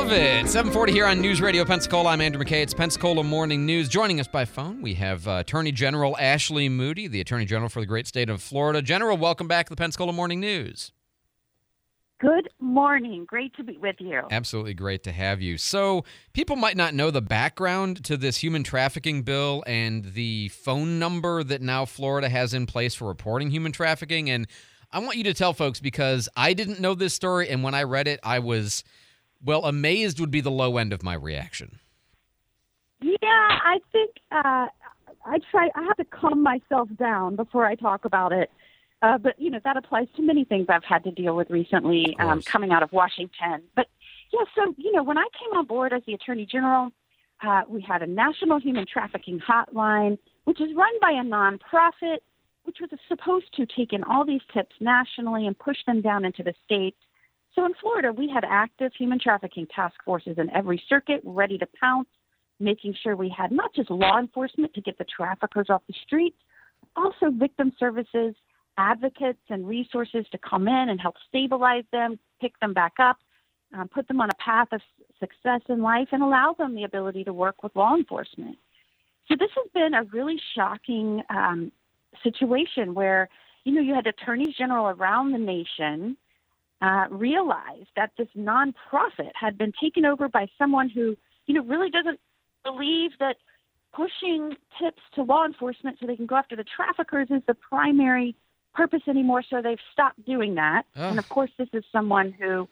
love it. 740 here on News Radio Pensacola. I'm Andrew McKay. It's Pensacola Morning News. Joining us by phone, we have Attorney General Ashley Moody, the Attorney General for the great state of Florida. General, welcome back to the Pensacola Morning News. Good morning. Great to be with you. Absolutely great to have you. So people might not know the background to this human trafficking bill and the phone number that now Florida has in place for reporting human trafficking. And I want you to tell folks, because I didn't know this story, and when I read it, I was, amazed would be the low end of my reaction. Yeah, I think I have to calm myself down before I talk about it. But, that applies to many things I've had to deal with recently coming out of Washington. But, yeah, so, when I came on board as the Attorney General, we had a national human trafficking hotline, which is run by a nonprofit, which was supposed to take in all these tips nationally and push them down into the states. So in Florida, we had active human trafficking task forces in every circuit ready to pounce, making sure we had not just law enforcement to get the traffickers off the streets, also victim services, advocates, and resources to come in and help stabilize them, pick them back up, put them on a path of success in life, and allow them the ability to work with law enforcement. So this has been a really shocking situation where, you had attorneys general around the nation realize that this nonprofit had been taken over by someone who, really doesn't believe that pushing tips to law enforcement so they can go after the traffickers is the primary purpose anymore. So they've stopped doing that. And of course, this is someone who,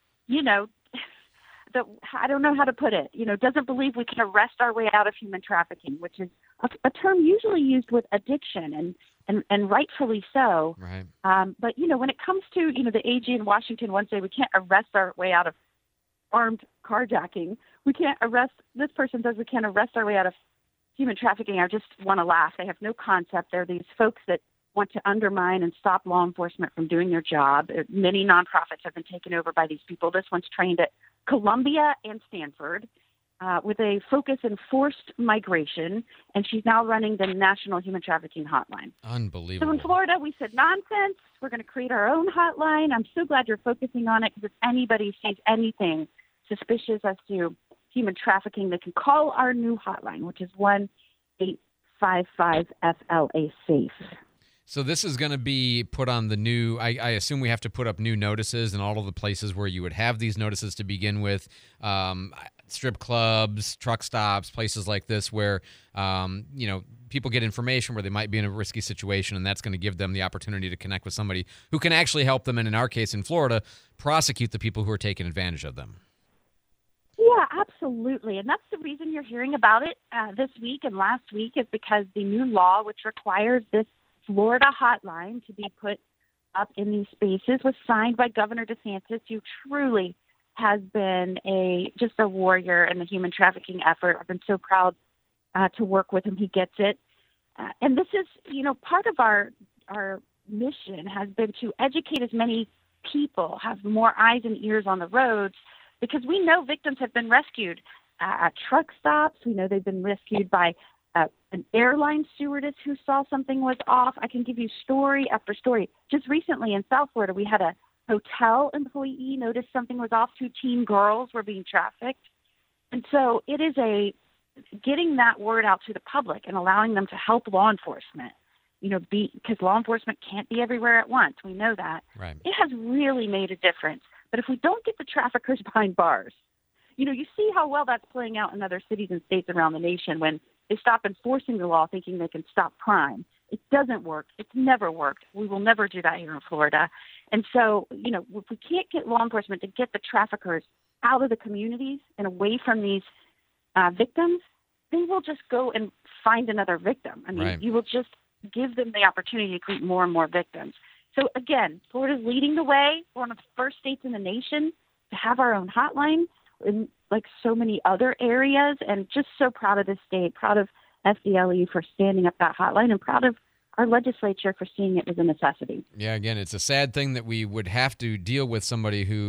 I don't know how to put it, doesn't believe we can arrest our way out of human trafficking, which is a term usually used with addiction, and rightfully so. Right. But, when it comes to, the AG in Washington once say we can't arrest our way out of armed carjacking, this person says we can't arrest our way out of human trafficking. I just want to laugh. They have no concept. They're these folks that want to undermine and stop law enforcement from doing their job. Many nonprofits have been taken over by these people. This one's trained at Columbia and Stanford with a focus in forced migration, and she's now running the National Human Trafficking Hotline. Unbelievable. So in Florida, we said, nonsense. We're going to create our own hotline. I'm so glad you're focusing on it, because if anybody sees anything suspicious as to human trafficking, they can call our new hotline, which is 1-855-FLA-SAFE. So this is going to be put on the new, I assume we have to put up new notices in all of the places where you would have these notices to begin with, strip clubs, truck stops, places like this where, people get information where they might be in a risky situation, and that's going to give them the opportunity to connect with somebody who can actually help them, and in our case in Florida, prosecute the people who are taking advantage of them. Yeah, absolutely. And that's the reason you're hearing about it this week and last week, is because the new law, which requires this Florida hotline to be put up in these spaces, was signed by Governor DeSantis, who truly has been just a warrior in the human trafficking effort. I've been so proud to work with him. He gets it. And this is, part of our mission has been to educate as many people, have more eyes and ears on the roads, because we know victims have been rescued at truck stops. We know they've been rescued by an airline stewardess who saw something was off. I can give you story after story. Just recently in South Florida, we had a hotel employee notice something was off. 2 teen girls were being trafficked. And so it is getting that word out to the public and allowing them to help law enforcement, because law enforcement can't be everywhere at once. We know that. Right. It has really made a difference. But if we don't get the traffickers behind bars, you see how well that's playing out in other cities and states around the nation when they stop enforcing the law thinking they can stop crime. It doesn't work. It's never worked. We will never do that here in Florida. And so, if we can't get law enforcement to get the traffickers out of the communities and away from these victims, they will just go and find another victim. I mean, You will just give them the opportunity to create more and more victims. So again, Florida's leading the way. We're one of the first states in the nation to have our own hotline, in like so many other areas, and just so proud of this state, proud of FDLE for standing up that hotline, and proud of our legislature for seeing it as a necessity. Yeah, again, it's a sad thing that we would have to deal with somebody who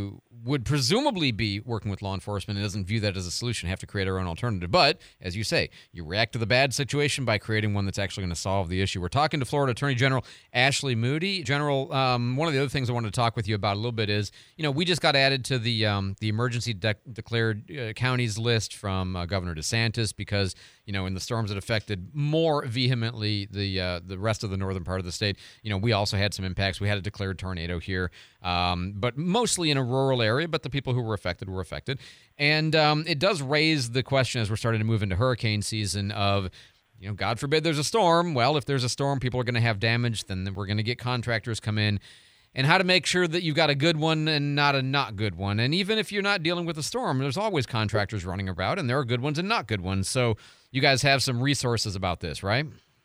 would presumably be working with law enforcement and doesn't view that as a solution, have to create our own alternative. But, as you say, you react to the bad situation by creating one that's actually going to solve the issue. We're talking to Florida Attorney General Ashley Moody. General, one of the other things I wanted to talk with you about a little bit is, we just got added to the emergency declared counties list from Governor DeSantis because, in the storms that affected more vehemently the rest of the northern part of the state, we also had some impacts. We had a declared tornado here, but mostly in a rural area, but the people who were affected were affected. And it does raise the question as we're starting to move into hurricane season of, God forbid there's a storm. Well, if there's a storm, people are going to have damage. Then we're going to get contractors come in. And how to make sure that you've got a good one and not a not good one. And even if you're not dealing with a storm, there's always contractors running about, and there are good ones and not good ones. So you guys have some resources about this, right?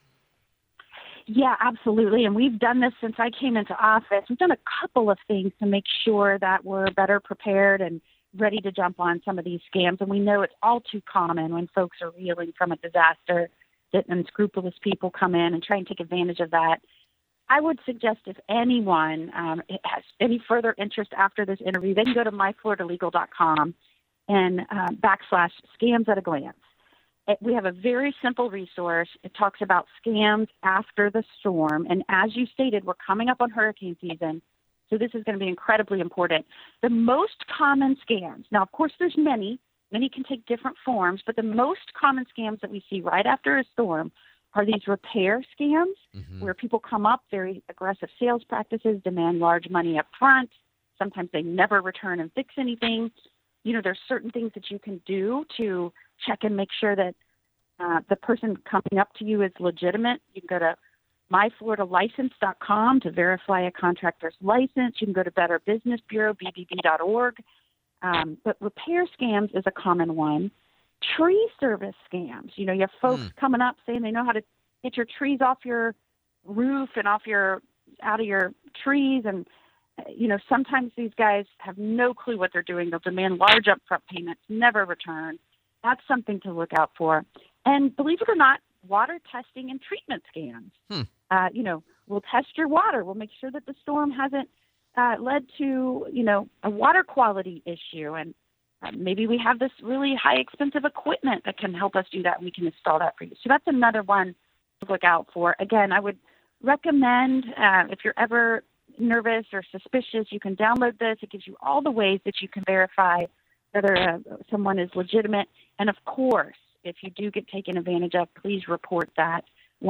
Yeah, absolutely. And we've done this since I came into office. We've done a couple of things to make sure that we're better prepared and ready to jump on some of these scams. And we know it's all too common when folks are reeling from a disaster that unscrupulous people come in and try and take advantage of that. I would suggest if anyone has any further interest after this interview, they can go to myfloridalegal.com and /scams at a glance. We have a very simple resource. It talks about scams after the storm. And as you stated, we're coming up on hurricane season, so this is going to be incredibly important. The most common scams, now, of course, there's many can take different forms, but the most common scams that we see right after a storm are these repair scams where people come up, very aggressive sales practices, demand large money up front. Sometimes they never return and fix anything. There's certain things that you can do to check and make sure that the person coming up to you is legitimate. You can go to myfloridalicense.com to verify a contractor's license. You can go to Better Business Bureau, bbb.org. But repair scams is a common one. Tree service scams. You have folks coming up saying they know how to get your trees off your roof and out of your trees. And, sometimes these guys have no clue what they're doing. They'll demand large upfront payments, never return. That's something to look out for. And believe it or not, water testing and treatment scams. We'll test your water. We'll make sure that the storm hasn't led to, a water quality issue. And maybe we have this really high expensive equipment that can help us do that, and we can install that for you. So that's another one to look out for. Again, I would recommend if you're ever nervous or suspicious, you can download this. It gives you all the ways that you can verify whether someone is legitimate. And of course, if you do get taken advantage of, please report that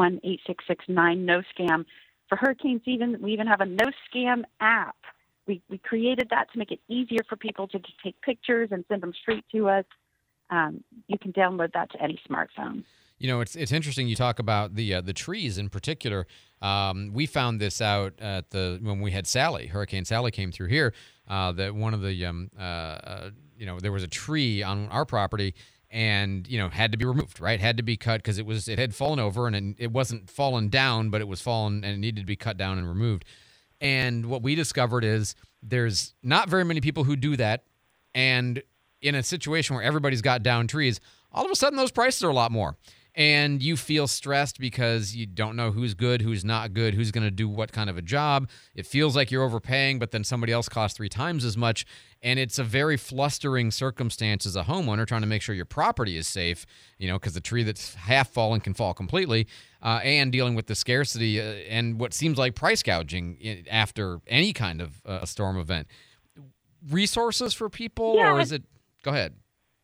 1-866-9-NO-SCAM. For hurricane season, we even have a no scam app. We created that to make it easier for people to just take pictures and send them straight to us. You can download that to any smartphone. It's interesting you talk about the trees in particular. We found this out when we had Hurricane Sally came through here. That one of the there was a tree on our property and had to be removed. Right, had to be cut because it had fallen over and it wasn't fallen down, but it was fallen and it needed to be cut down and removed. And what we discovered is there's not very many people who do that. And in a situation where everybody's got down trees, all of a sudden those prices are a lot more. And you feel stressed because you don't know who's good, who's not good, who's going to do what kind of a job. It feels like you're overpaying, but then somebody else costs 3 times as much. And it's a very flustering circumstance as a homeowner trying to make sure your property is safe, because the tree that's half fallen can fall completely, and dealing with the scarcity and what seems like price gouging after any kind of a storm event. Resources for people, or is it? Go ahead.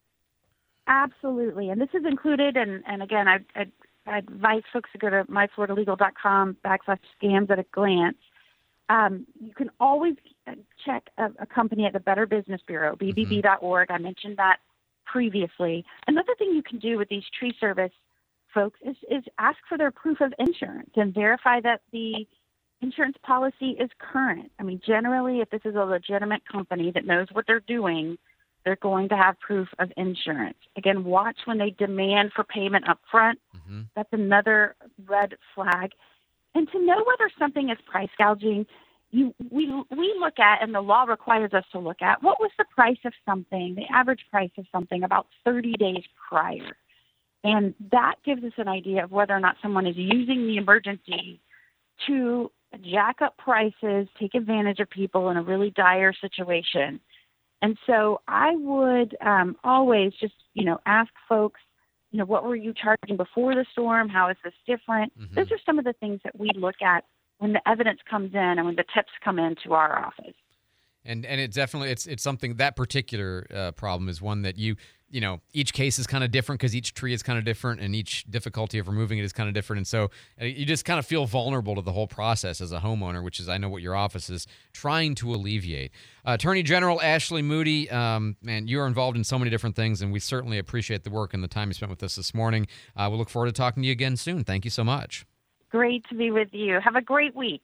Absolutely. And this is included. And again, I advise folks to go to myfloridalegal.com /scams at a glance. You can always check a company at the Better Business Bureau, bbb.org. I mentioned that previously. Another thing you can do with these tree service folks is ask for their proof of insurance and verify that the insurance policy is current. I mean, generally, if this is a legitimate company that knows what they're doing, they're going to have proof of insurance. Again, watch when they demand for payment up front. That's another red flag. And to know whether something is price gouging, we look at, and the law requires us to look at, what was the price of something, the average price of something about 30 days prior. And that gives us an idea of whether or not someone is using the emergency to jack up prices, take advantage of people in a really dire situation. And so I would always just, ask folks, what were you charging before the storm? How is this different? Mm-hmm. Those are some of the things that we look at when the evidence comes in and when the tips come into our office. And it definitely, it's something, that particular problem is one that each case is kind of different because each tree is kind of different and each difficulty of removing it is kind of different. And so you just kind of feel vulnerable to the whole process as a homeowner, which is, I know, what your office is trying to alleviate. Attorney General Ashley Moody, man, you are involved in so many different things, and we certainly appreciate the work and the time you spent with us this morning. We look forward to talking to you again soon. Thank you so much. Great to be with you. Have a great week.